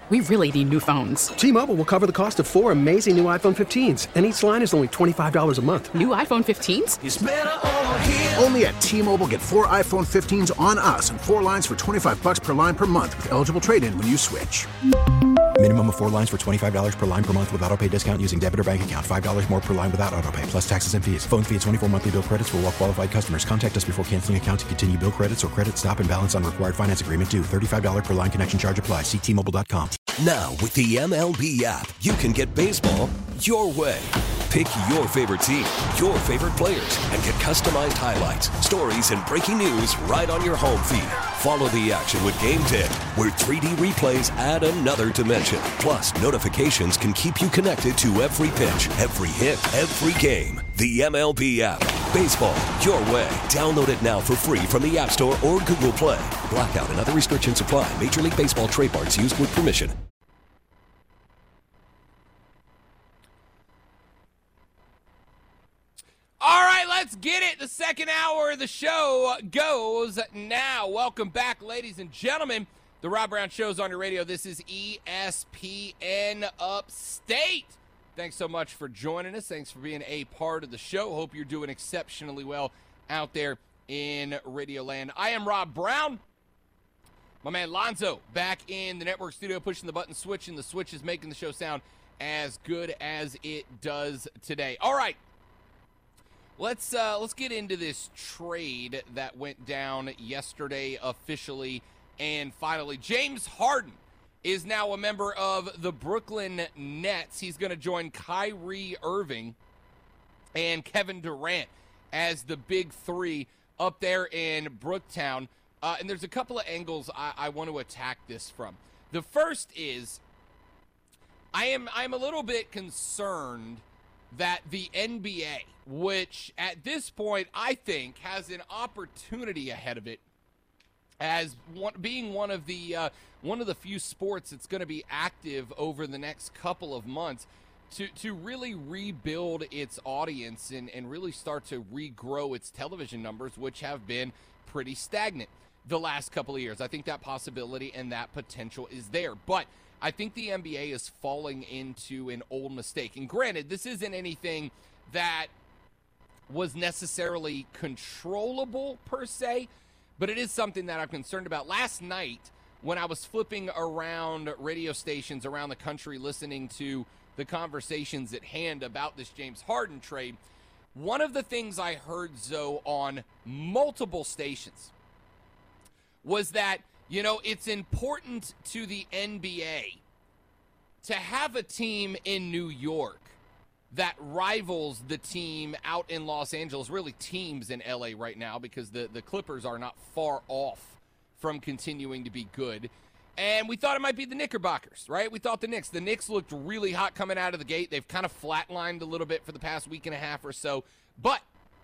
We really need new phones. T-Mobile will cover the cost of 4 amazing new iPhone 15s, and each line is only $25 a month. New iPhone 15s? It's better over here. Only at T-Mobile, get 4 iPhone 15s on us and 4 lines for $25 per line per month with eligible trade-in when you switch. Minimum of 4 lines for $25 per line per month with autopay discount using debit or bank account. $5 more per line without autopay, plus taxes and fees. Phone fee at 24 monthly bill credits for well-qualified customers. Contact us before canceling account to continue bill credits or credit stop and balance on required finance agreement due. $35 per line connection charge applies. See T-Mobile.com. Now, with the MLB app, you can get baseball your way. Pick your favorite team, your favorite players, and get customized highlights, stories, and breaking news right on your home feed. Follow the action with Game Day, where 3D replays add another dimension. Plus, notifications can keep you connected to every pitch, every hit, every game. The MLB app. Baseball your way. Download it now for free from the App Store or Google Play. Blackout and other restrictions apply. Major League Baseball trademarks used with permission. All right, let's get it. The second hour of the show goes now. Welcome back, ladies and gentlemen. The Rob Brown Show's on your radio. This is ESPN Upstate. Thanks so much for joining us. Thanks for being a part of the show. Hope you're doing exceptionally well out there in Radio Land. I am Rob Brown. My man Lonzo back in the network studio, pushing the button, switching. The switch is making the show sound as good as it does today. All right. Let's get into this trade that went down yesterday officially and finally. James Harden is now a member of the Brooklyn Nets. He's going to join Kyrie Irving and Kevin Durant as the big three up there in Brooktown. And there's a couple of angles I want to attack this from. The first is I'm a little bit concerned that the NBA, which at this point I think has an opportunity ahead of it as being one of the few sports that's going to be active over the next couple of months to really rebuild its audience and really start to regrow its television numbers, which have been pretty stagnant the last couple of years. I think that possibility and that potential is there. But I think the NBA is falling into an old mistake. And granted, this isn't anything that was necessarily controllable per se, but it is something that I'm concerned about. Last night, when I was flipping around radio stations around the country listening to the conversations at hand about this James Harden trade, one of the things I heard, Zoe, on multiple stations was that, you know, it's important to the NBA to have a team in New York that rivals the team out in Los Angeles, really teams in LA right now, because the Clippers are not far off from continuing to be good. And we thought it might be the Knickerbockers, right? We thought the Knicks looked really hot coming out of the gate. They've kind of flatlined a little bit for the past week and a half or so. But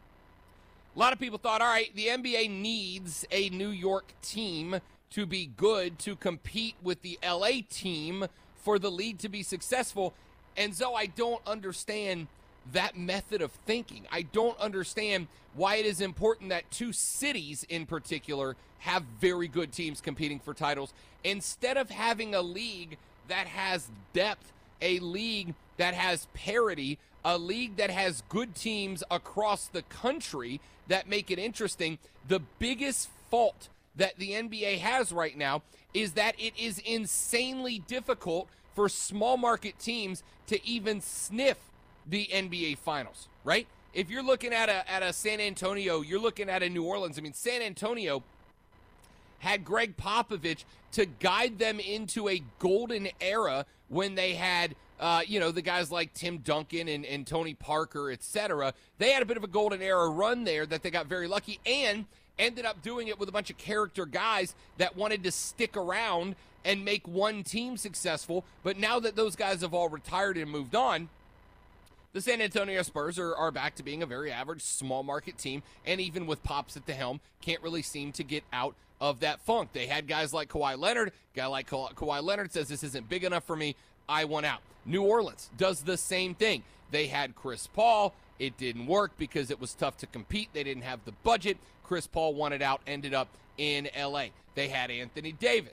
a lot of people thought, all right, the NBA needs a New York team to be good to compete with the LA team for the league to be successful. And so I don't understand that method of thinking. I don't understand why it is important that two cities in particular have very good teams competing for titles instead of having a league that has depth, a league that has parity, a league that has good teams across the country that make it interesting. The biggest fault that the NBA has right now is that it is insanely difficult for small market teams to even sniff the NBA Finals, right? If you're looking at a San Antonio, you're looking at a New Orleans. I mean, San Antonio had Greg Popovich to guide them into a golden era when they had, the guys like Tim Duncan and Tony Parker, etc. They had a bit of a golden era run there that they got very lucky and ended up doing it with a bunch of character guys that wanted to stick around and make one team successful. But now that those guys have all retired and moved on, the San Antonio Spurs are back to being a very average small market team, and even with Pops at the helm, can't really seem to get out of that funk. They had guys like Kawhi Leonard. Guy like Kawhi Leonard says, this isn't big enough for me, I want out. New Orleans does the same thing. They had Chris Paul. It didn't work because it was tough to compete. They didn't have the budget. Chris Paul wanted out, ended up in L.A. They had Anthony Davis.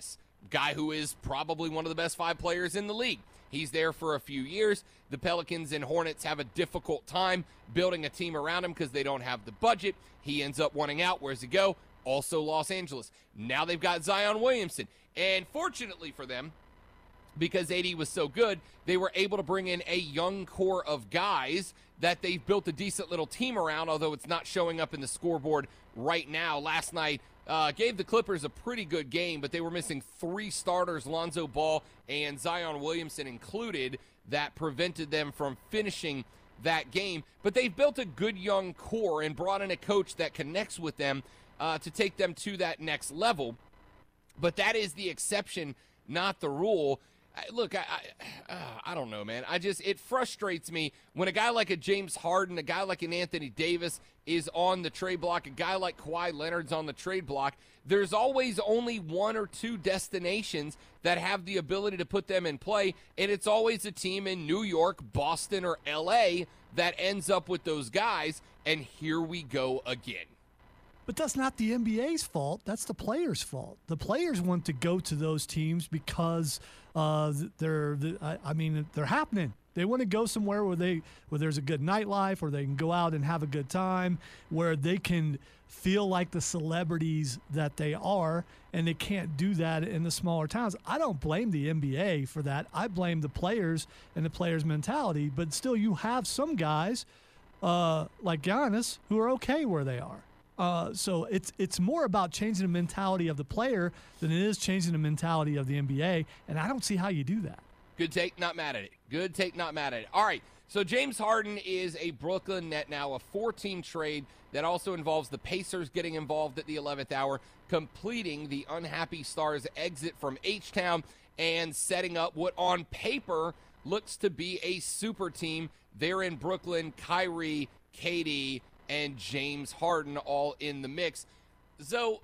guy who is probably one of the best 5 players in the league. He's there for a few years. The Pelicans and Hornets have a difficult time building a team around him because they don't have the budget. He ends up wanting out. Where's he go? Also Los Angeles. Now they've got Zion Williamson. And fortunately for them, because AD was so good, they were able to bring in a young core of guys that they've built a decent little team around, although it's not showing up in the scoreboard right now. Last night gave the Clippers a pretty good game, but they were missing 3 starters, Lonzo Ball and Zion Williamson included, that prevented them from finishing that game. But they've built a good young core and brought in a coach that connects with them to take them to that next level. But that is the exception, not the rule. Look, I don't know, man. It frustrates me when a guy like a James Harden, a guy like an Anthony Davis is on the trade block, a guy like Kawhi Leonard's on the trade block. There's always only 1 or 2 destinations that have the ability to put them in play, and it's always a team in New York, Boston, or L.A. that ends up with those guys, and here we go again. But that's not the NBA's fault. That's the players' fault. The players want to go to those teams because they're happening. They want to go somewhere where there's a good nightlife, where they can go out and have a good time, where they can feel like the celebrities that they are, and they can't do that in the smaller towns. I don't blame the NBA for that. I blame the players and the players' mentality. But still, you have some guys like Giannis who are okay where they are. So it's more about changing the mentality of the player than it is changing the mentality of the NBA, and I don't see how you do that. Good take, not mad at it. Good take, not mad at it. All right, so James Harden is a Brooklyn Net now, a 4-team trade that also involves the Pacers getting involved at the 11th hour, completing the unhappy Stars' exit from H-Town and setting up what on paper looks to be a super team there in Brooklyn. Kyrie, KD, and James Harden all in the mix. So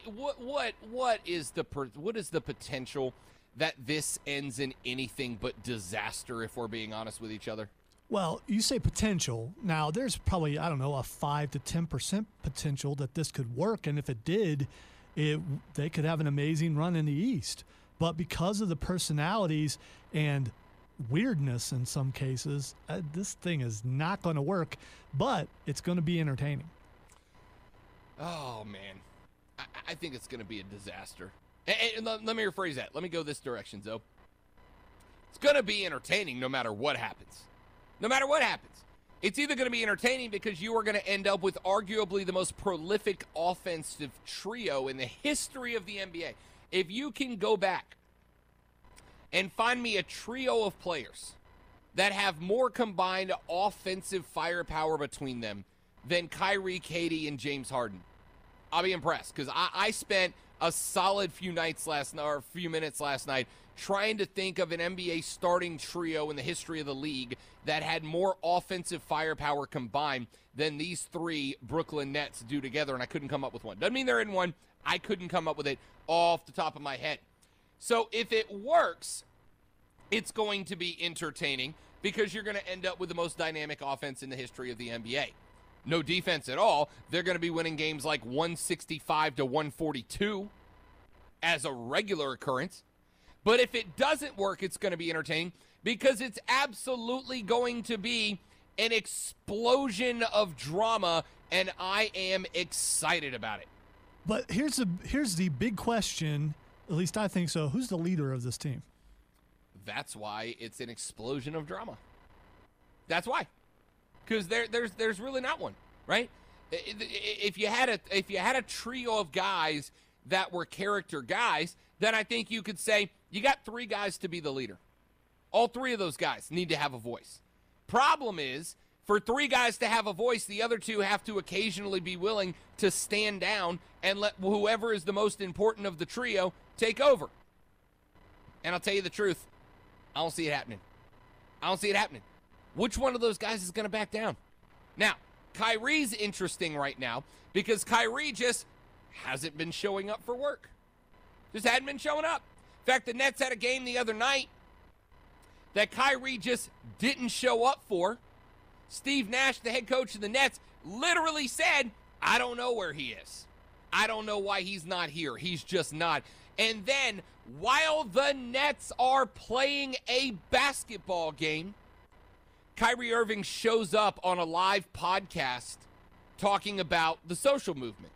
what is the potential that this ends in anything but disaster, if we're being honest with each other? Well, you say potential. Now, there's probably, a 5 to 10% potential that this could work, and if it did, they could have an amazing run in the East. But because of the personalities and weirdness in some cases, this thing is not going to work, but it's going to be entertaining. Oh, man. I think it's going to be a disaster. And let me rephrase that. Let me go this direction, Zoe. It's going to be entertaining no matter what happens. No matter what happens. It's either going to be entertaining because you are going to end up with arguably the most prolific offensive trio in the history of the NBA. If you can go back and find me a trio of players that have more combined offensive firepower between them than Kyrie, KD, and James Harden, I'll be impressed, because I spent a solid few minutes last night trying to think of an NBA starting trio in the history of the league that had more offensive firepower combined than these 3 Brooklyn Nets do together, and I couldn't come up with one. Doesn't mean they're in one. I couldn't come up with it off the top of my head. So if it works, it's going to be entertaining because you're going to end up with the most dynamic offense in the history of the NBA. No defense at all. They're going to be winning games like 165 to 142 as a regular occurrence. But if it doesn't work, it's going to be entertaining because it's absolutely going to be an explosion of drama, and I am excited about it. But here's the big question, at least I think so. Who's the leader of this team? That's why it's an explosion of drama. That's why. Because there's really not one, right? If you had a trio of guys that were character guys, then I think you could say you got 3 guys to be the leader. All 3 of those guys need to have a voice. Problem is, for 3 guys to have a voice, the other 2 have to occasionally be willing to stand down and let whoever is the most important of the trio take over. And I'll tell you the truth, I don't see it happening. Which one of those guys is going to back down? Now, Kyrie's interesting right now because Kyrie just hasn't been showing up for work. Just hadn't been showing up. In fact, the Nets had a game the other night that Kyrie just didn't show up for. Steve Nash, the head coach of the Nets, literally said, I don't know where he is. I don't know why he's not here. He's just not. And then, while the Nets are playing a basketball game, Kyrie Irving shows up on a live podcast talking about the social movement.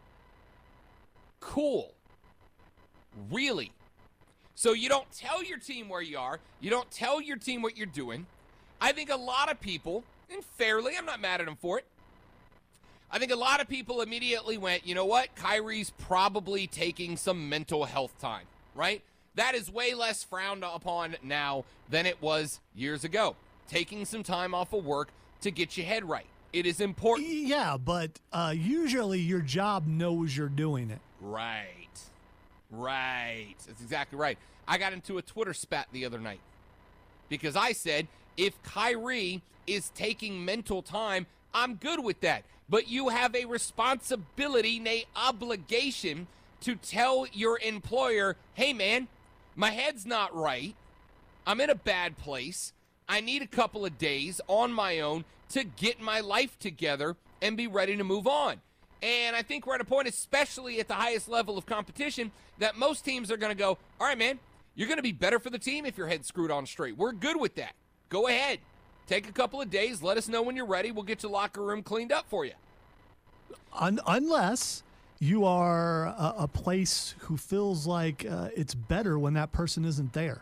Cool. Really? So you don't tell your team where you are. You don't tell your team what you're doing. I think a lot of people, and fairly, I'm not mad at them for it, I think a lot of people immediately went, you know what? Kyrie's probably taking some mental health time, right? That is way less frowned upon now than it was years ago. Taking some time off of work to get your head right. It is important. Yeah, but usually your job knows you're doing it. Right. That's exactly right. I got into a Twitter spat the other night because I said, if Kyrie is taking mental time, I'm good with that. But you have a responsibility and a obligation to tell your employer, hey, man, my head's not right. I'm in a bad place. I need a couple of days on my own to get my life together and be ready to move on. And I think we're at a point, especially at the highest level of competition, that most teams are going to go, all right, man, you're going to be better for the team if your head's screwed on straight. We're good with that. Go ahead. Take a couple of days. Let us know when you're ready. We'll get your locker room cleaned up for you. Unless you are a place who feels like it's better when that person isn't there.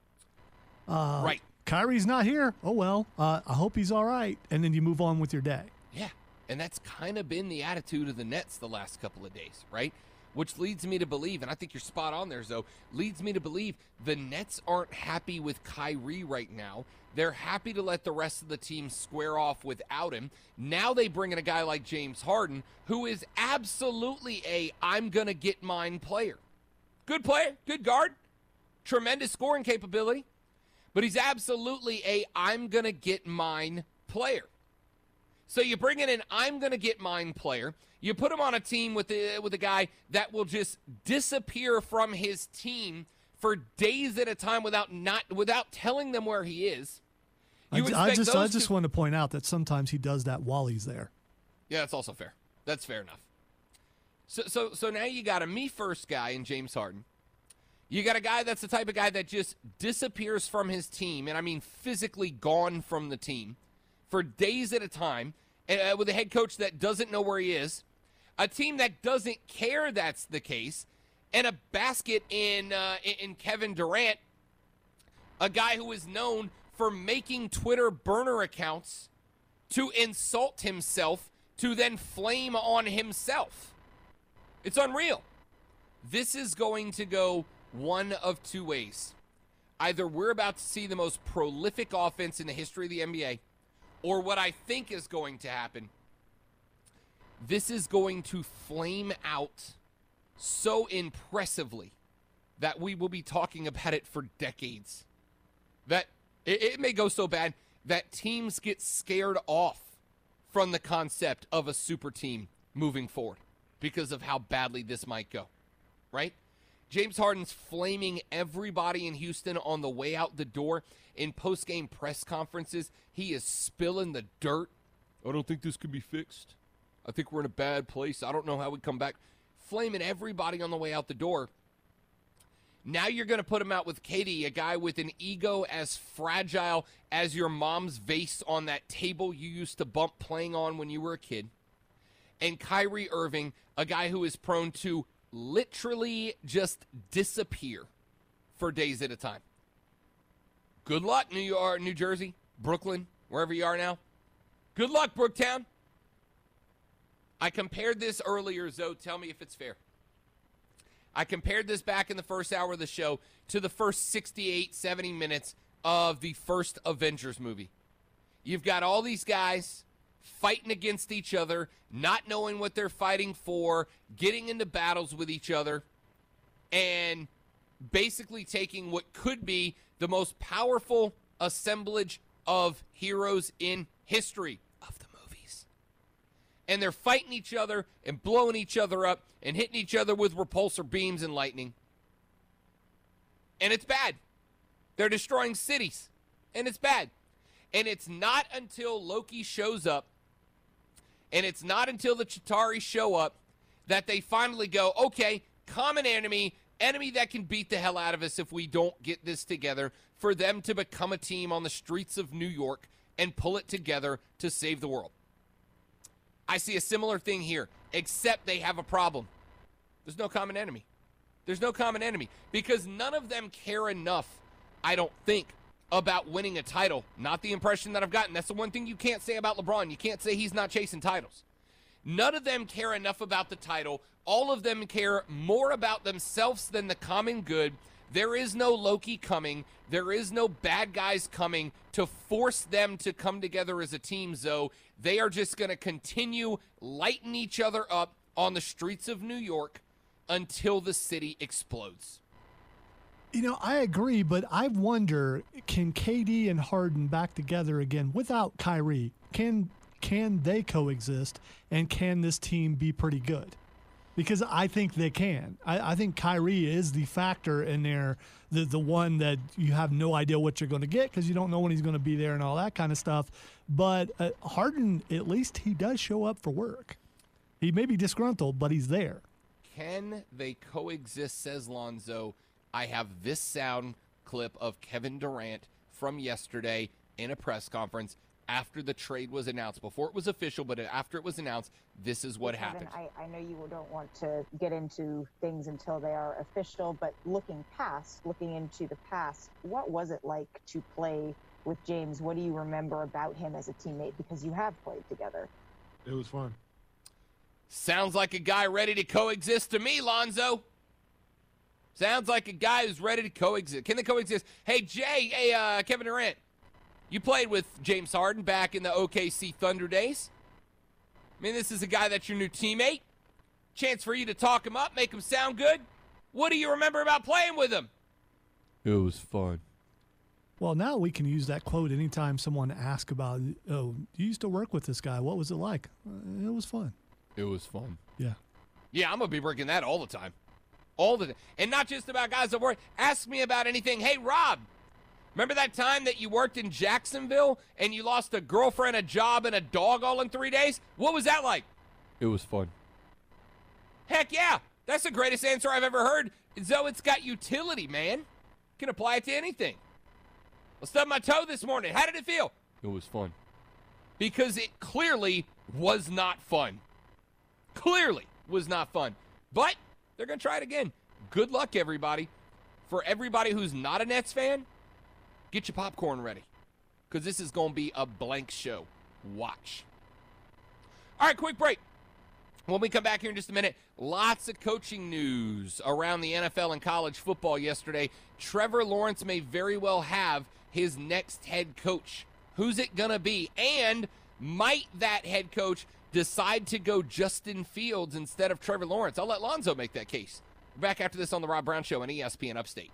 Right. Kyrie's not here. Oh, well, I hope he's all right. And then you move on with your day. Yeah, and that's kind of been the attitude of the Nets the last couple of days, right? Which leads me to believe, and I think you're spot on there, Zoe, leads me to believe the Nets aren't happy with Kyrie right now. They're happy to let the rest of the team square off without him. Now they bring in a guy like James Harden, who is absolutely a I'm going to get mine player. Good player, good guard, tremendous scoring capability, but he's absolutely a I'm going to get mine player. So you bring in an I'm going to get mine player. You put him on a team with a guy that will just disappear from his team for days at a time without telling them where he is. I just want to point out that sometimes he does that while he's there. Yeah, that's also fair. That's fair enough. So now you got a me-first guy in James Harden. You got a guy that's the type of guy that just disappears from his team, and I mean physically gone from the team, for days at a time, with a head coach that doesn't know where he is, a team that doesn't care that's the case, and a basket in Kevin Durant, a guy who is known for making Twitter burner accounts to insult himself, to then flame on himself. It's unreal. This is going to go one of two ways. Either we're about to see the most prolific offense in the history of the NBA, or what I think is going to happen, this is going to flame out so impressively that we will be talking about it for decades. That it may go so bad that teams get scared off from the concept of a super team moving forward because of how badly this might go, right? James Harden's flaming everybody in Houston on the way out the door. In post-game press conferences, he is spilling the dirt. I don't think this could be fixed. I think we're in a bad place. I don't know how we come back. Flaming everybody on the way out the door. Now you're going to put him out with KD, a guy with an ego as fragile as your mom's vase on that table you used to bump playing on when you were a kid. And Kyrie Irving, a guy who is prone to literally just disappear for days at a time. Good luck, New York, New Jersey, Brooklyn, wherever you are now. Good luck, Brooktown. I compared this earlier, Zoe. Tell me if it's fair. I compared this back in the first hour of the show to the first 68, 70 minutes of the first Avengers movie. You've got all these guys fighting against each other, not knowing what they're fighting for, getting into battles with each other, and basically taking what could be the most powerful assemblage of heroes in history of the movies. And they're fighting each other and blowing each other up and hitting each other with repulsor beams and lightning. And it's bad. They're destroying cities. And it's bad. And it's not until Loki shows up, and it's not until the Chitauri show up, that they finally go, okay, common enemy, enemy that can beat the hell out of us if we don't get this together, for them to become a team on the streets of New York and pull it together to save the world. I see a similar thing here, except they have a problem. There's no common enemy. There's no common enemy because none of them care enough, I don't think, about winning a title. Not the impression that I've gotten. That's the one thing you can't say about LeBron. You can't say he's not chasing titles. None of them care enough about the title. All of them care more about themselves than the common good. There is no Loki coming. There is no bad guys coming to force them to come together as a team, Zoe. They are just going to continue lighting each other up on the streets of New York until the city explodes. You know, I agree, but I wonder, can KD and Harden back together again without Kyrie? Can they coexist, and can this team be pretty good? Because I think they can. I think Kyrie is the factor in there, the one that you have no idea what you're going to get because you don't know when he's going to be there and all that kind of stuff. But Harden, at least he does show up for work. He may be disgruntled, but he's there. Can they coexist, says Lonzo. I have this sound clip of Kevin Durant from yesterday in a press conference after the trade was announced. Before it was official, but after it was announced, this is what happened. I know you don't want to get into things until they are official, but looking into the past, what was it like to play with James? What do you remember about him as a teammate? Because you have played together. It was fun. Sounds like a guy ready to coexist to me, Lonzo. Sounds like a guy who's ready to coexist. Can they coexist? Hey, Kevin Durant, you played with James Harden back in the OKC Thunder days. I mean, this is a guy that's your new teammate. Chance for you to talk him up, make him sound good. What do you remember about playing with him? It was fun. Well, now we can use that quote anytime someone asks about, oh, you used to work with this guy. What was it like? It was fun. It was fun. Yeah. Yeah, I'm going to be breaking that all the time. All the time. And not just about guys that work. Ask me about anything. Hey, Rob, remember that time that you worked in Jacksonville and you lost a girlfriend, a job, and a dog all in 3 days? What was that like? It was fun. Heck yeah. That's the greatest answer I've ever heard. Zoe, it's got utility, man. Can apply it to anything. I stubbed my toe this morning. How did it feel? It was fun. Because it clearly was not fun. Clearly was not fun. But they're going to try it again. Good luck, everybody. For everybody who's not a Nets fan, get your popcorn ready. Because this is going to be a blank show. Watch. All right, quick break. When we come back here in just a minute, lots of coaching news around the NFL and college football yesterday. Trevor Lawrence may very well have his next head coach. Who's it going to be? And might that head coach decide to go Justin Fields instead of Trevor Lawrence? I'll let Lonzo make that case. We're back after this on The Rob Brown Show on ESPN Upstate.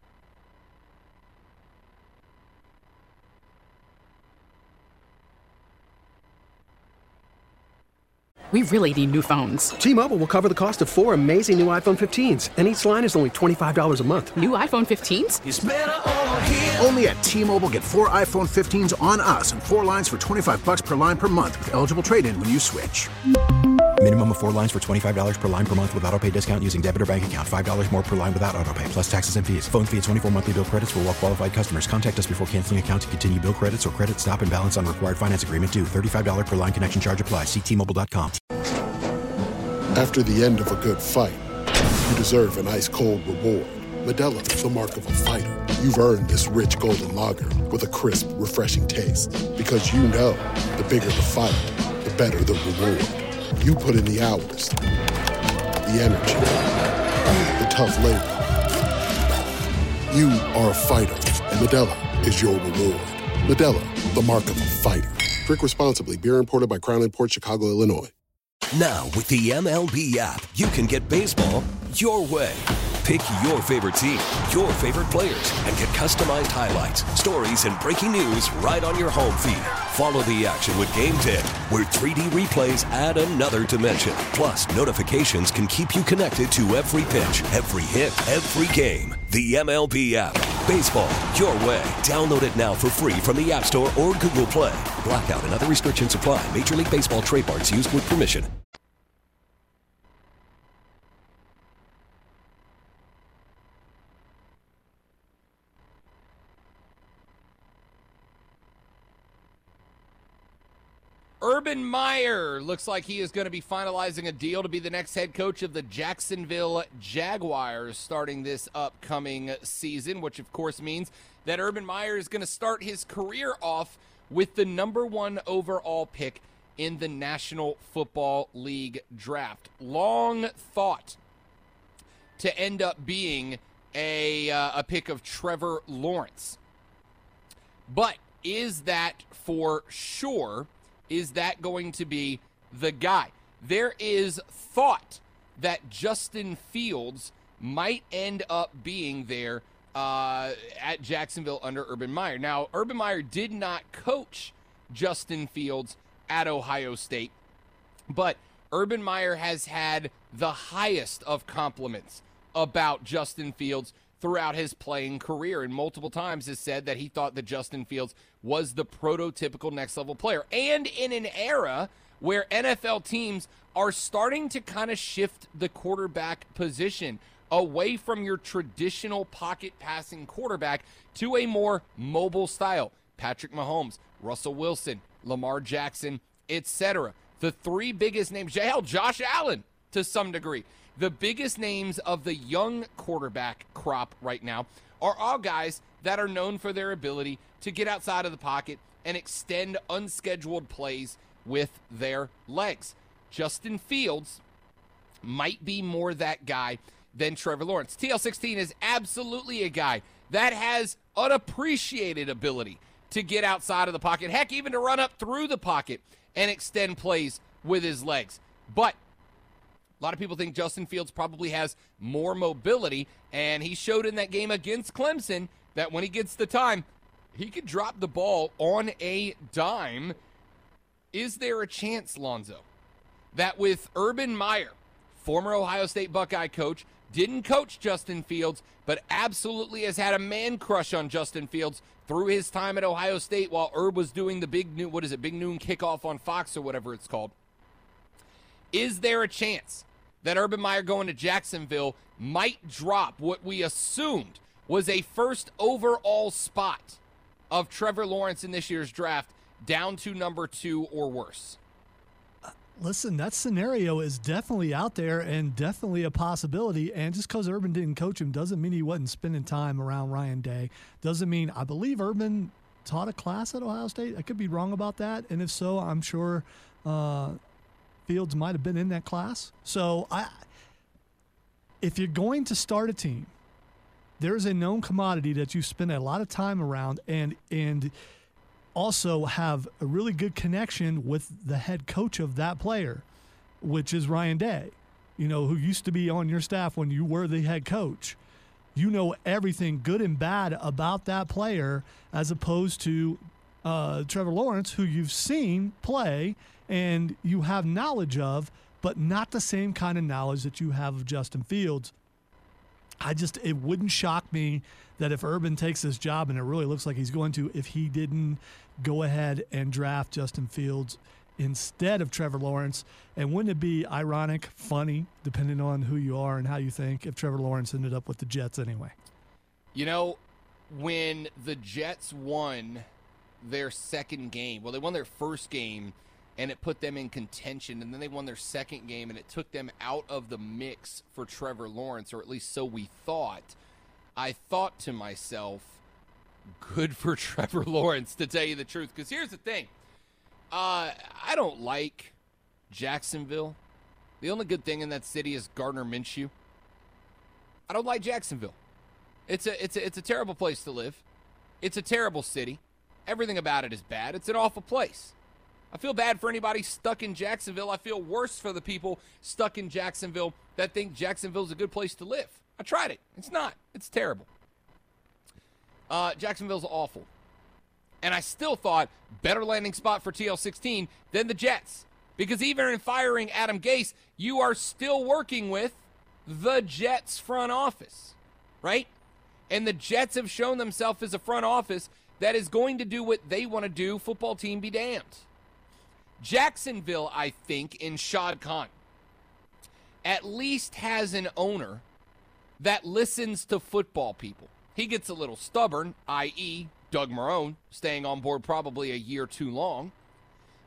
We really need new phones. T-Mobile will cover the cost of 4 amazing new iPhone 15s, and each line is only $25 a month. New iPhone 15s? It's better over here. Only at T-Mobile, get 4 iPhone 15s on us and 4 lines for $25 per line per month with eligible trade-in when you switch. Minimum of 4 lines for $25 per line per month with autopay discount using debit or bank account. $5 more per line without autopay, plus taxes and fees. Phone fee at 24 monthly bill credits for well-qualified customers. Contact us before canceling account to continue bill credits or credit stop and balance on required finance agreement due. $35 per line connection charge applies. See T-Mobile.com. After the end of a good fight, you deserve an ice-cold reward. Modelo is the mark of a fighter. You've earned this rich golden lager with a crisp, refreshing taste. Because you know, the bigger the fight, the better the reward. You put in the hours, the energy, the tough labor. You are a fighter, and Modelo is your reward. Modelo, the mark of a fighter. Drink responsibly. Beer imported by Crown Imports, Chicago, Illinois. Now, with the MLB app, you can get baseball your way. Pick your favorite team, your favorite players, and get customized highlights, stories, and breaking news right on your home feed. Follow the action with Game 10, where 3D replays add another dimension. Plus, notifications can keep you connected to every pitch, every hit, every game. The MLB app. Baseball your way. Download it now for free from the App Store or Google Play. Blackout and other restrictions apply. Major League Baseball trademarks used with permission. Urban Meyer looks like he is going to be finalizing a deal to be the next head coach of the Jacksonville Jaguars starting this upcoming season, which of course means that Urban Meyer is going to start his career off with the number 1 overall pick in the National Football League draft. Long thought to end up being a pick of Trevor Lawrence. But is that for sure? Is that going to be the guy? There is thought that Justin Fields might end up being there at Jacksonville under Urban Meyer. Now, Urban Meyer did not coach Justin Fields at Ohio State, but Urban Meyer has had the highest of compliments about Justin Fields throughout his playing career, and multiple times has said that he thought that Justin Fields was the prototypical next-level player. And in an era where NFL teams are starting to kind of shift the quarterback position away from your traditional pocket-passing quarterback to a more mobile style. Patrick Mahomes, Russell Wilson, Lamar Jackson, etc. The 3 biggest names, Josh Allen to some degree. The biggest names of the young quarterback crop right now are all guys that are known for their ability to get outside of the pocket and extend unscheduled plays with their legs. Justin Fields might be more that guy than Trevor Lawrence. TL16 is absolutely a guy that has unappreciated ability to get outside of the pocket, heck, even to run up through the pocket and extend plays with his legs. But a lot of people think Justin Fields probably has more mobility, and he showed in that game against Clemson that when he gets the time, he could drop the ball on a dime. Is there a chance, Lonzo, that with Urban Meyer, former Ohio State Buckeye coach, didn't coach Justin Fields, but absolutely has had a man crush on Justin Fields through his time at Ohio State while Herb was doing the big noon kickoff on Fox or whatever it's called? Is there a chance that Urban Meyer going to Jacksonville might drop what we assumed was a first overall spot of Trevor Lawrence in this year's draft down to number 2 or worse? Listen, that scenario is definitely out there and definitely a possibility. And just because Urban didn't coach him doesn't mean he wasn't spending time around Ryan Day. Doesn't mean, I believe Urban taught a class at Ohio State. I could be wrong about that. And if so, I'm sure Fields might have been in that class. So if you're going to start a team, there's a known commodity that you spend a lot of time around and also have a really good connection with the head coach of that player, which is Ryan Day, who used to be on your staff when you were the head coach. You know everything good and bad about that player as opposed to Trevor Lawrence, who you've seen play and you have knowledge of, but not the same kind of knowledge that you have of Justin Fields. It wouldn't shock me that if Urban takes this job, and it really looks like he's going to, if he didn't go ahead and draft Justin Fields instead of Trevor Lawrence. And wouldn't it be ironic, funny, depending on who you are and how you think, if Trevor Lawrence ended up with the Jets anyway? When the Jets won their second game, they won their first game, and it put them in contention, and then they won their second game, and it took them out of the mix for Trevor Lawrence, or at least so we thought. I thought to myself, good for Trevor Lawrence, to tell you the truth, because here's the thing. I don't like Jacksonville. The only good thing in that city is Gardner Minshew. I don't like Jacksonville. It's a terrible place to live. It's a terrible city. Everything about it is bad. It's an awful place. I feel bad for anybody stuck in Jacksonville. I feel worse for the people stuck in Jacksonville that think Jacksonville's a good place to live. I tried it. It's not. It's terrible. Jacksonville's awful. And I still thought better landing spot for TL16 than the Jets. Because even in firing Adam Gase, you are still working with the Jets front office, right? And the Jets have shown themselves as a front office that is going to do what they want to do. Football team be damned. Jacksonville, I think, in Shad Khan, at least has an owner that listens to football people. He gets a little stubborn, i.e., Doug Marrone, staying on board probably a year too long.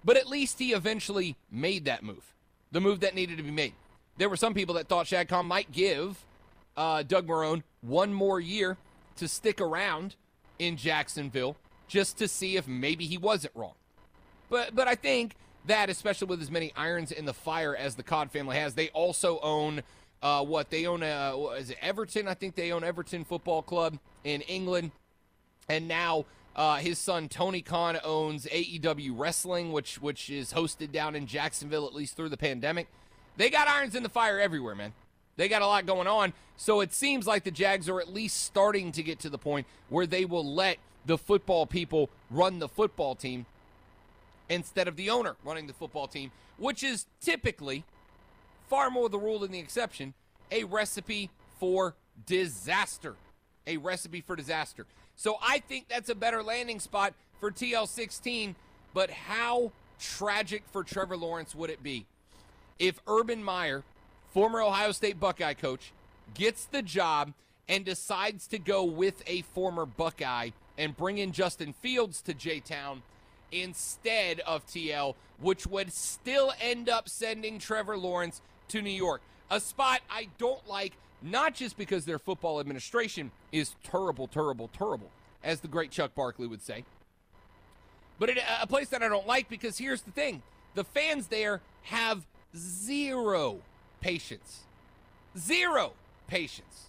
But at least he eventually made that move, the move that needed to be made. There were some people that thought Shad Khan might give Doug Marrone one more year to stick around in Jacksonville just to see if maybe he wasn't wrong. But I think that, especially with as many irons in the fire as the Cod family has, they also own they own is it Everton? I think they own Everton Football Club in England. And now his son Tony Khan owns AEW Wrestling, which is hosted down in Jacksonville, at least through the pandemic. They got irons in the fire everywhere, man. They got a lot going on. So it seems like the Jags are at least starting to get to the point where they will let the football people run the football team instead of the owner running the football team, which is typically, far more the rule than the exception, a recipe for disaster. A recipe for disaster. So I think that's a better landing spot for TL16, but how tragic for Trevor Lawrence would it be if Urban Meyer, former Ohio State Buckeye coach, gets the job and decides to go with a former Buckeye and bring in Justin Fields to J-Town instead of TL, which would still end up sending Trevor Lawrence to New York. A spot I don't like, not just because their football administration is terrible, as the great Chuck Barkley would say, but a place that I don't like because here's the thing. The fans there have zero patience. Zero patience.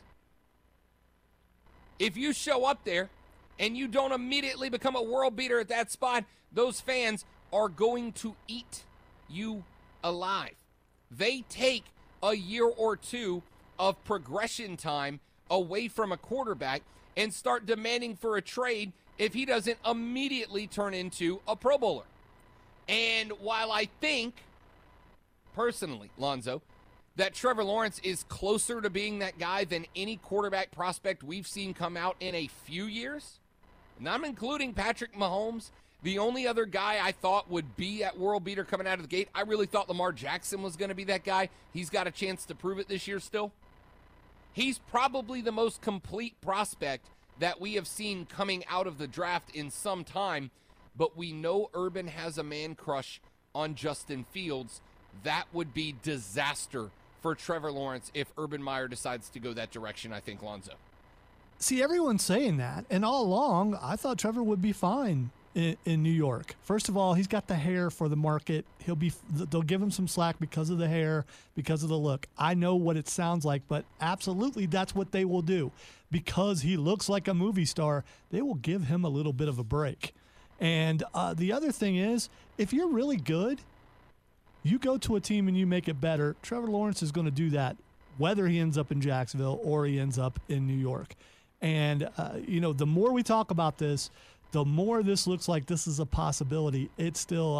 If you show up there and you don't immediately become a world beater at that spot, those fans are going to eat you alive. They take a year or two of progression time away from a quarterback and start demanding for a trade if he doesn't immediately turn into a Pro Bowler. And while I think, personally, Lonzo, that Trevor Lawrence is closer to being that guy than any quarterback prospect we've seen come out in a few years, and I'm including Patrick Mahomes, the only other guy I thought would be at world beater coming out of the gate, I really thought Lamar Jackson was going to be that guy. He's got a chance to prove it this year still. He's probably the most complete prospect that we have seen coming out of the draft in some time, but we know Urban has a man crush on Justin Fields. That would be disaster for Trevor Lawrence if Urban Meyer decides to go that direction, I think, Lonzo. See, everyone's saying that, and all along, I thought Trevor would be fine in New York. First of all, he's got the hair for the market. They'll give him some slack because of the hair, because of the look. I know what it sounds like, but absolutely that's what they will do. Because he looks like a movie star, they will give him a little bit of a break. And the other thing is, if you're really good, you go to a team and you make it better. Trevor Lawrence is going to do that, whether he ends up in Jacksonville or he ends up in New York. And, the more we talk about this, the more this looks like this is a possibility. It's still,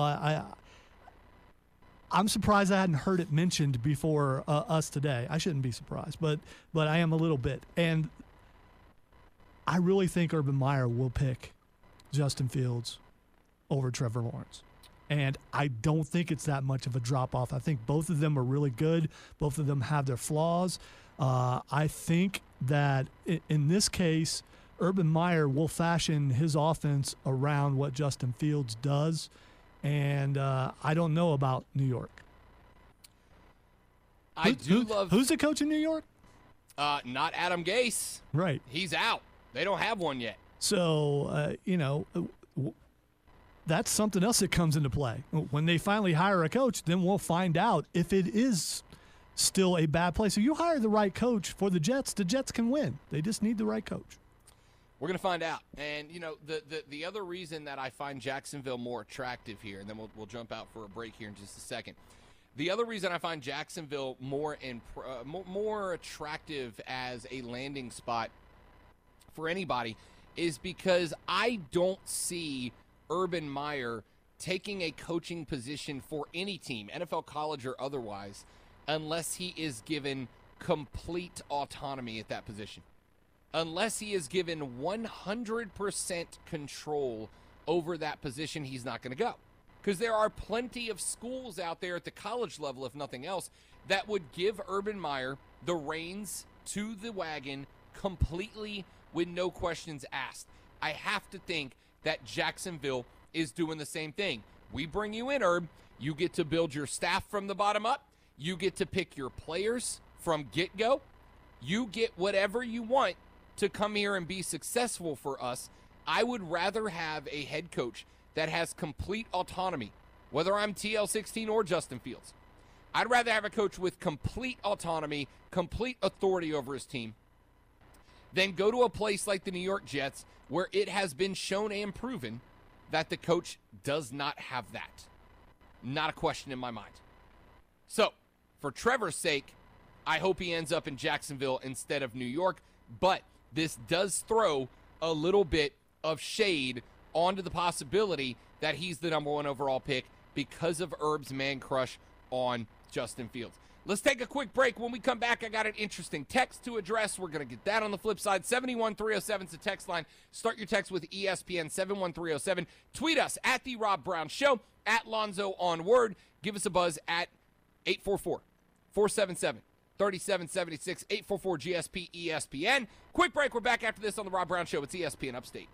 I'm surprised I hadn't heard it mentioned before us today. I shouldn't be surprised, but I am a little bit. And I really think Urban Meyer will pick Justin Fields over Trevor Lawrence. And I don't think it's that much of a drop-off. I think both of them are really good. Both of them have their flaws. I think that in this case, Urban Meyer will fashion his offense around what Justin Fields does. And I don't know about New York. Who's the coach in New York? Not Adam Gase. Right. He's out. They don't have one yet. So, that's something else that comes into play. When they finally hire a coach, then we'll find out if it is still a bad place. So you hire the right coach for the Jets can win. They just need the right coach. We're going to find out. And, the other reason that I find Jacksonville more attractive here, and then we'll jump out for a break here in just a second. The other reason I find Jacksonville more attractive as a landing spot for anybody is because I don't see Urban Meyer taking a coaching position for any team, NFL, college, or otherwise, unless he is given complete autonomy at that position. Unless he is given 100% control over that position, he's not going to go. Because there are plenty of schools out there at the college level, if nothing else, that would give Urban Meyer the reins to the wagon completely with no questions asked. I have to think that Jacksonville is doing the same thing. We bring you in, Herb. You get to build your staff from the bottom up. You get to pick your players from get-go. You get whatever you want to come here and be successful for us. I would rather have a head coach that has complete autonomy, whether I'm TL16 or Justin Fields. I'd rather have a coach with complete autonomy, complete authority over his team, than go to a place like the New York Jets where it has been shown and proven that the coach does not have that. Not a question in my mind. So, for Trevor's sake, I hope he ends up in Jacksonville instead of New York, but this does throw a little bit of shade onto the possibility that he's the number 1 overall pick because of Herb's man crush on Justin Fields. Let's take a quick break. When we come back, I got an interesting text to address. We're going to get that on the flip side. 71307 is the text line. Start your text with ESPN 71307. Tweet us at The Rob Brown Show, at Lonzo on Word. Give us a buzz at 844-477-3776, 844-GSP-ESPN. Quick break. We're back after this on The Rob Brown Show. It's ESPN Upstate.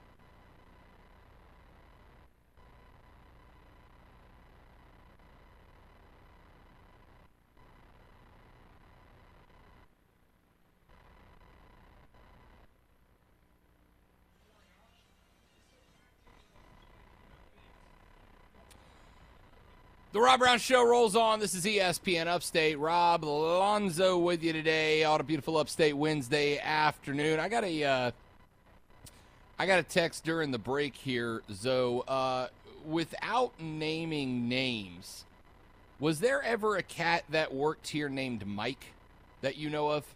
The Rob Brown Show rolls on. This is ESPN Upstate. Rob Lonzo with you today on a beautiful Upstate Wednesday afternoon. I got a text during the break here, Zoe. Without naming names, was there ever a cat that worked here named Mike that you know of?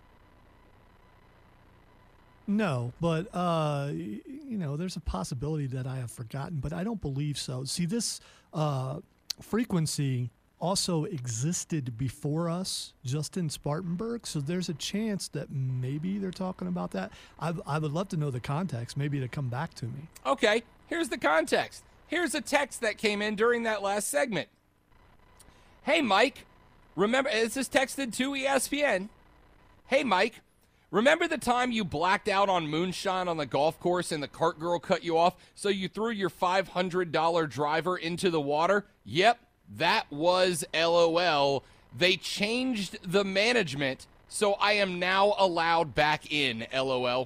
No, but, there's a possibility that I have forgotten, but I don't believe so. See, this frequency also existed before us, just in Spartanburg, so there's a chance that maybe they're talking about that. I would love to know the context, maybe to come back to me. Okay, here's the context. Here's a text that came in during that last segment. Hey, Mike, remember, this is texted to ESPN. Hey, Mike, remember the time you blacked out on moonshine on the golf course and the cart girl cut you off, so you threw your $500 driver into the water? Yep, that was LOL. They changed the management, so I am now allowed back in, LOL.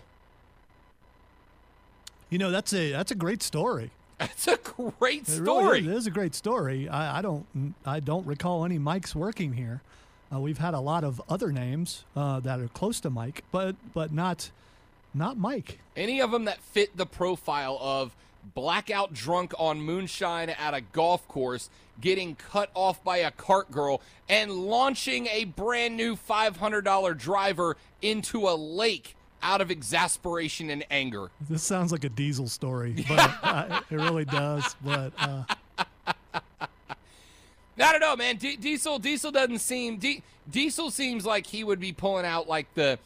You know, that's a great story. That's a great story. Really is. It is a great story. I don't recall any Mikes working here. We've had a lot of other names that are close to Mike, but not Mike. Any of them that fit the profile of blackout drunk on moonshine at a golf course, getting cut off by a cart girl, and launching a brand new $500 driver into a lake out of exasperation and anger. This sounds like a Diesel story, but it really does. But I don't know, man. Diesel doesn't seem. Diesel seems like he would be pulling out like the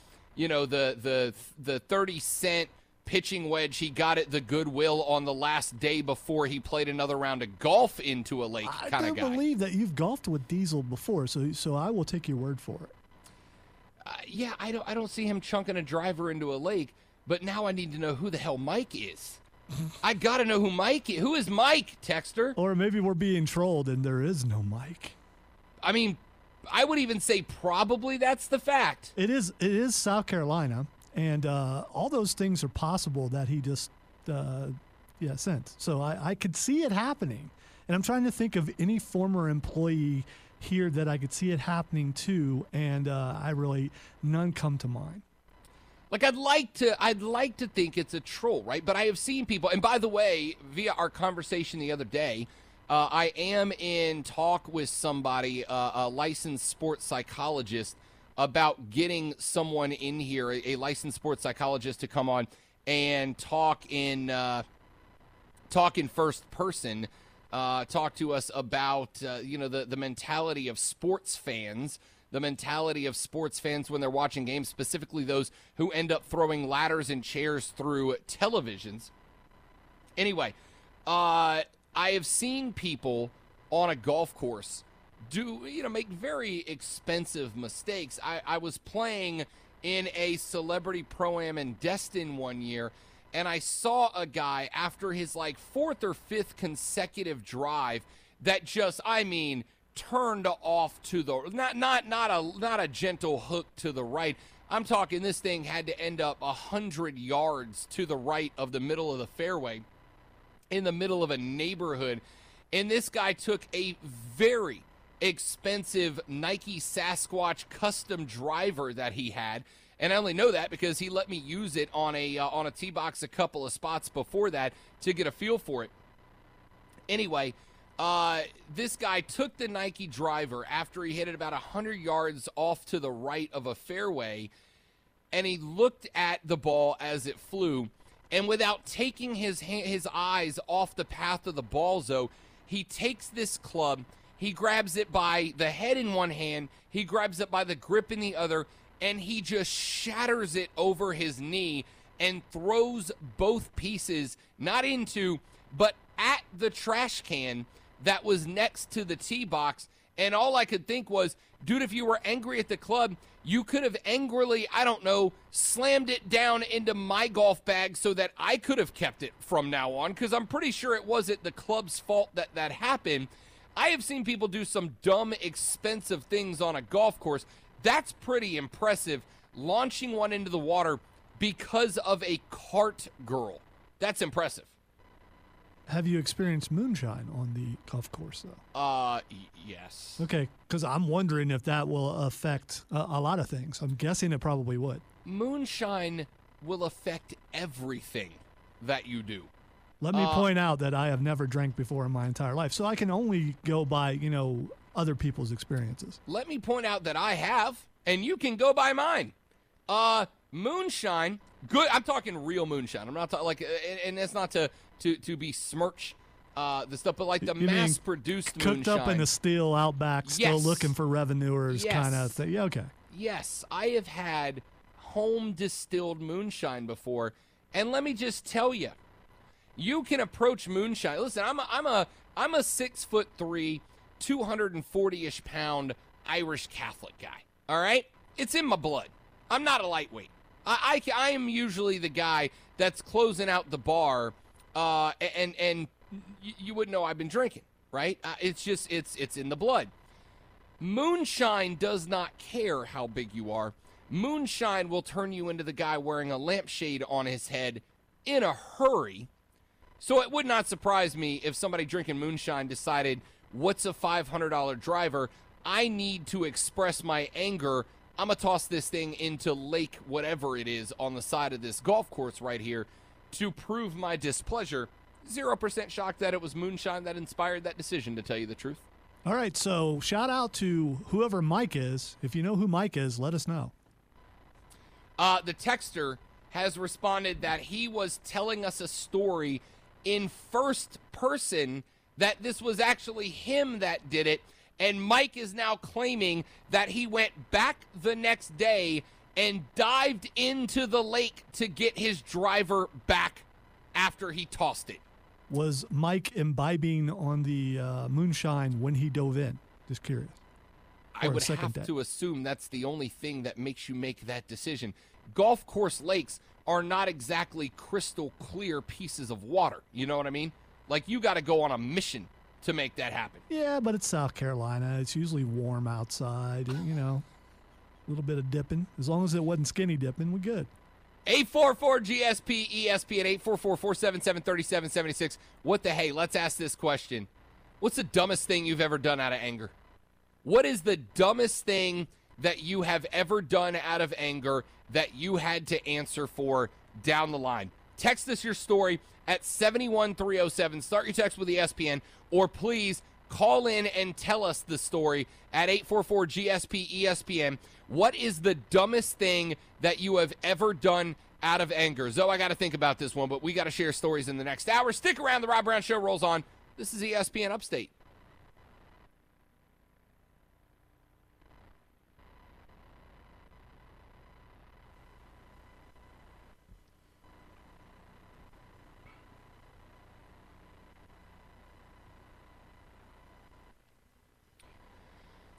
30-cent pitching wedge he got at the Goodwill on the last day before he played another round of golf into a lake kind of guy. I don't believe that you've golfed with Diesel before, so I will take your word for it. Yeah, I don't see him chunking a driver into a lake, but now I need to know who the hell Mike is. I got to know who Mike is. Who is Mike, Texter? Or maybe we're being trolled and there is no Mike. I mean, I would even say probably that's the fact. It is South Carolina, and all those things are possible that he just sent. So I could see it happening. And I'm trying to think of any former employee here that I could see it happening to, and none come to mind. Like I'd like to think it's a troll, right? But I have seen people, and by the way, via our conversation the other day, I am in talk with somebody, a licensed sports psychologist, about getting someone in here, a licensed sports psychologist, to come on and talk in first person. Talk to us about, the mentality of sports fans, when they're watching games, specifically those who end up throwing ladders and chairs through televisions. Anyway, I have seen people on a golf course make very expensive mistakes. I was playing in a celebrity pro-am in Destin one year, and I saw a guy after his like fourth or fifth consecutive drive that just, I mean, turned off to the not a gentle hook to the right. I'm talking this thing had to end up 100 yards to the right of the middle of the fairway in the middle of a neighborhood. And this guy took a very expensive Nike Sasquatch custom driver that he had. And I only know that because he let me use it on a tee box a couple of spots before that to get a feel for it. Anyway, this guy took the Nike driver after he hit it about 100 yards off to the right of a fairway, and he looked at the ball as it flew, and without taking his eyes off the path of the ball, Zoe, he takes this club, he grabs it by the head in one hand, he grabs it by the grip in the other, and he just shatters it over his knee and throws both pieces not into, but at the trash can that was next to the tee box. And all I could think was, dude, if you were angry at the club, you could have angrily, I don't know, slammed it down into my golf bag so that I could have kept it from now on, because I'm pretty sure it wasn't the club's fault that happened. I have seen people do some dumb, expensive things on a golf course. That's pretty impressive, launching one into the water because of a cart girl. That's impressive. Have you experienced moonshine on the golf course, though? Yes. Okay, because I'm wondering if that will affect a lot of things. I'm guessing it probably would. Moonshine will affect everything that you do. Let me point out that I have never drank before in my entire life, so I can only go by, other people's experiences. Let me point out that I have, and you can go by mine. Moonshine, good. I'm talking real moonshine. I'm not talking and that's not to besmirch the stuff, but like the mass-produced moonshine. Cooked up in a steel Outback, still looking for revenuers kind of thing. Yeah, okay. Yes, I have had home-distilled moonshine before, and let me just tell you, you can approach moonshine. Listen, I'm a 6'3", 240-ish pound Irish Catholic guy. All right, it's in my blood. I'm not a lightweight. I am usually the guy that's closing out the bar, and you wouldn't know I've been drinking, right? It's just it's in the blood. Moonshine does not care how big you are. Moonshine will turn you into the guy wearing a lampshade on his head in a hurry. So it would not surprise me if somebody drinking moonshine decided, what's a $500 driver? I need to express my anger. I'm going to toss this thing into lake whatever it is on the side of this golf course right here to prove my displeasure. 0% shocked that it was moonshine that inspired that decision, to tell you the truth. All right, so shout out to whoever Mike is. If you know who Mike is, let us know. The texter has responded that he was telling us a story in first person, that this was actually him that did it, and Mike is now claiming that he went back the next day and dived into the lake to get his driver back after he tossed it. Was Mike imbibing on the moonshine when he dove in? Just curious. I would have to assume that's the only thing that makes you make that decision. Golf course lakes are not exactly crystal clear pieces of water. You know what I mean? Like, you got to go on a mission to make that happen. Yeah, but it's South Carolina. It's usually warm outside. A little bit of dipping. As long as it wasn't skinny dipping, we're good. 844-GSP-ESPN, 844-477-3776. What the hey? Let's ask this question. What's the dumbest thing you've ever done out of anger? What is the dumbest thing that you have ever done out of anger that you had to answer for down the line? Text us your story at 71307. Start your text with ESPN, or please call in and tell us the story at 844-GSP-ESPN. What is the dumbest thing that you have ever done out of anger? Zoe, I got to think about this one, but we got to share stories in the next hour. Stick around. The Rob Brown Show rolls on. This is ESPN Upstate.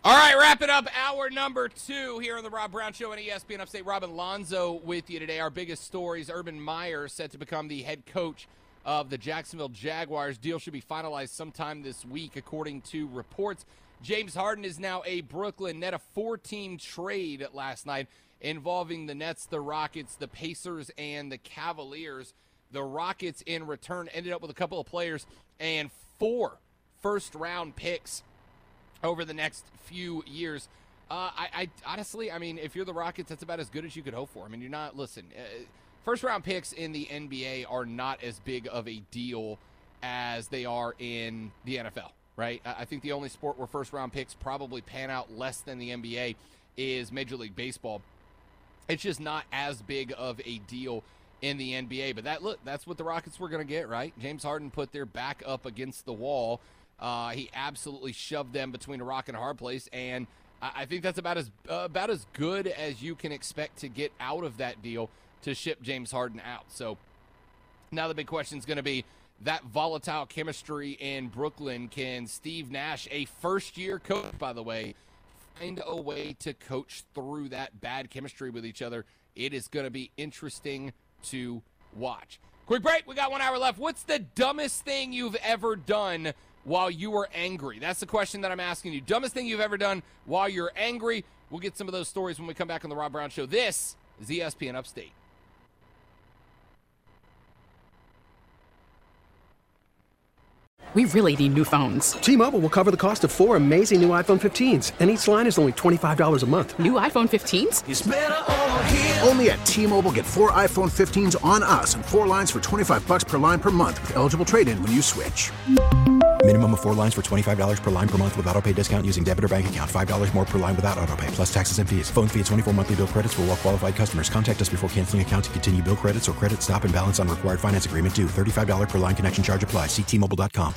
All right, wrapping up hour number 2 here on the Rob Brown Show on ESPN Upstate. Robin Lonzo with you today. Our biggest stories, Urban Meyer set to become the head coach of the Jacksonville Jaguars. Deal should be finalized sometime this week, according to reports. James Harden is now a Brooklyn Net, a 4-team trade last night involving the Nets, the Rockets, the Pacers, and the Cavaliers. The Rockets, in return, ended up with a couple of players and 4 first-round picks over the next few years. I honestly, if you're the Rockets, that's about as good as you could hope for. You're not, first-round picks in the NBA are not as big of a deal as they are in the NFL, right? I think the only sport where first-round picks probably pan out less than the NBA is Major League Baseball. It's just not as big of a deal in the NBA. But that's what the Rockets were going to get, right? James Harden put their back up against the wall. He absolutely shoved them between a rock and a hard place, and I think that's about as good as you can expect to get out of that deal to ship James Harden out. So now the big question is going to be that volatile chemistry in Brooklyn. Can Steve Nash, a first-year coach, by the way, find a way to coach through that bad chemistry with each other? It is going to be interesting to watch. Quick break. We got 1 hour left. What's the dumbest thing you've ever done while you were angry? That's the question that I'm asking you. Dumbest thing you've ever done while you're angry. We'll get some of those stories when we come back on the Rob Brown Show. This is ESPN Upstate. We really need new phones. T-Mobile will cover the cost of 4 amazing new iPhone 15s, and each line is only $25 a month. New iPhone 15s? It's better over here. Only at T-Mobile, get 4 iPhone 15s on us and 4 lines for $25 per line per month with eligible trade-in when you switch. Minimum of 4 lines for $25 per line per month with autopay discount using debit or bank account. $5 more per line without autopay, plus taxes and fees. Phone fee at 24 monthly bill credits for well-qualified customers. Contact us before canceling account to continue bill credits or credit stop and balance on required finance agreement due. $35 per line connection charge applies. See T-Mobile.com.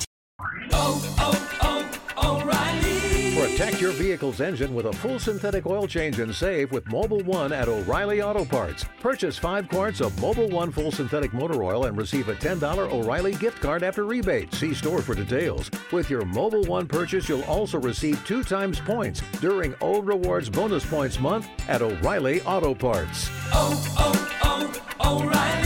O'Reilly. Protect your vehicle's engine with a full synthetic oil change and save with Mobil 1 at O'Reilly Auto Parts. Purchase 5 quarts of Mobil 1 full synthetic motor oil and receive a $10 O'Reilly gift card after rebate. See store for details. With your Mobil 1 purchase, you'll also receive 2 times points during O Rewards Bonus Points Month at O'Reilly Auto Parts. O'Reilly.